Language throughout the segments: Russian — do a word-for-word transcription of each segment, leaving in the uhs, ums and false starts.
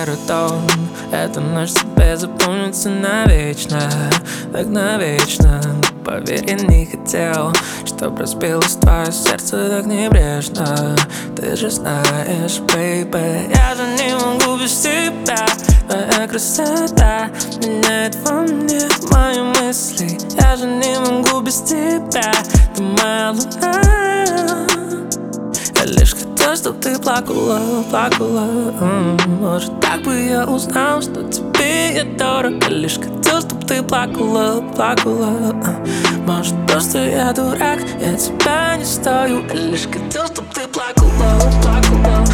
серый тон. Эта ночь тебе запомнится навечно, так навечно. Поверь, я не хотел, чтоб разбилось твое сердце так небрежно. Ты же знаешь, бейби, я же не могу без тебя. Твоя красота меняет во мне мои мысли. Я же не могу без тебя, ты моя луна. Я лишь хотел, чтоб ты плакала, плакала. М-м, может, так бы я узнал, что тебе я дорог. Я лишь хотел, чтоб ты плакала, плакала. Может, просто я дурак, я тебя не стою. Я лишь хотел, чтоб ты плакала, плакала.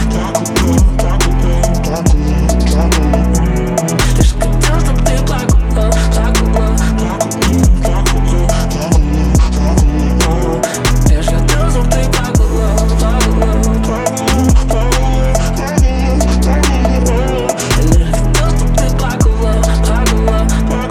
Лишь хотел, чтоб ты плакала, плакала. Лишь хотел, чтоб ты плакала, плакала. Лишь хотел, чтоб ты плакала, плакала.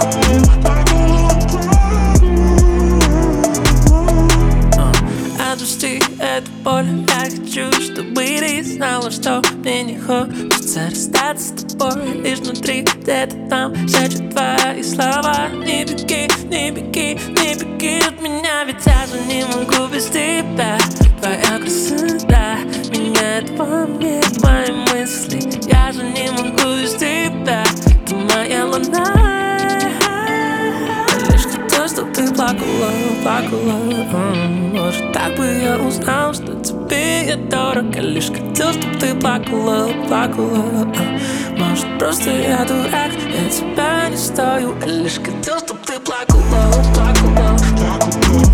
Отпусти эту боль, я хочу, чтобы ты знала, что мне не хочется расстаться с тобой. Лишь внутри, где-то там, шепчут твои слова. Не беги, не беги, не беги от меня, ведь я же не могу без тебя. Твоя красота меняет во мне мои мысли. Я же не могу без тебя, ты моя луна. Лишь хотел, чтоб ты плакала, плакала. М-м, может, так бы я узнал, что тебе я дорог. Я лишь хотел, чтоб ты плакала, плакала. Может, просто я дурак, я тебя не стою. Я лишь хотел, чтоб ты плакала, плакала.